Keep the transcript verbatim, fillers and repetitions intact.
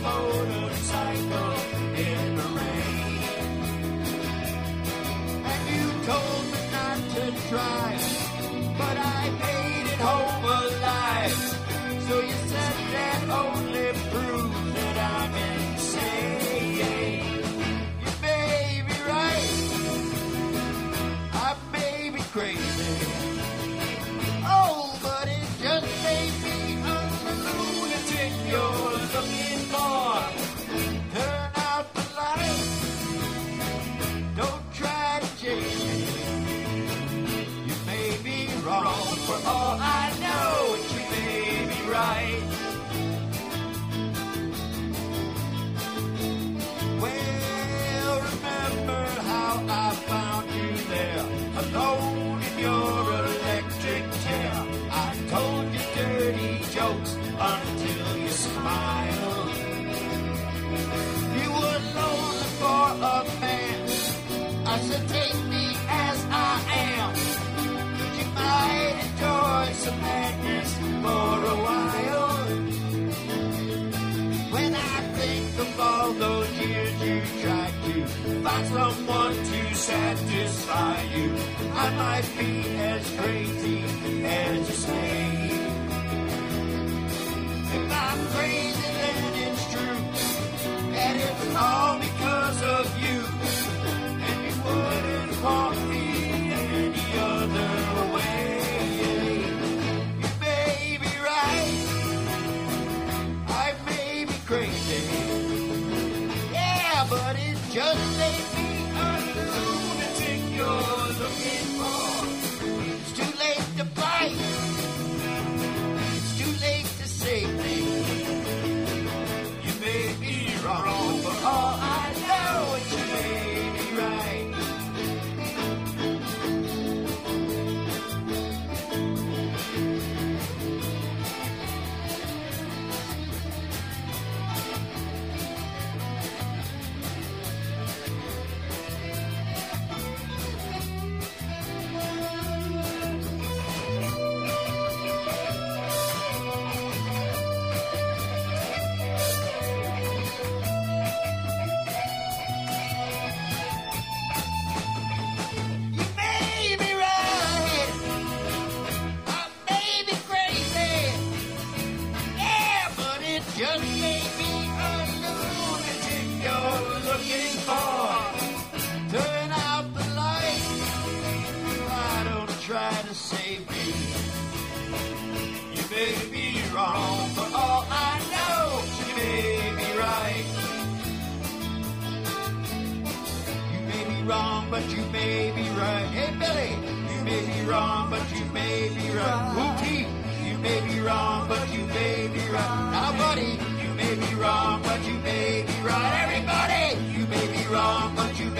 motorcycle in the rain. And you told me not to drive, but I made it home alive. So you said that only proves that I'm insane. You may be right, I may be crazy. Oh, but it just may be a lunatic you're looking for. Turn out the light, don't try to change me. You may be wrong for all I know, and you may be right. Well, remember how I found you there, alone in your electric chair. I told you dirty jokes until you smiled. You were lonely for a man. I said, take me as I am. You might enjoy some madness for a while. When I think of all those years you tried to find someone to satisfy you, I might be as crazy as you say. If I'm crazy, then it's true, and it's all because of you. And you wouldn't want me any other way. You may be right, I may be crazy. Yeah, but it just may be a lunatic you're looking for. It's too late to fight, it's too late to save me. You may be wrong for all I know, and you may be right. You may be right, I may be crazy. Yeah, but it just may be a lunatic you're looking for. Turn out the light, why don't try to save me? You may be wrong for all I know, you may be right. You may be wrong, but you may be right. Hey, Billy, you may be wrong, but you may be right. Wooty, you may be wrong, but you may be right. Now, buddy, you may be wrong, but you may be right. Everybody, you may be wrong, but you may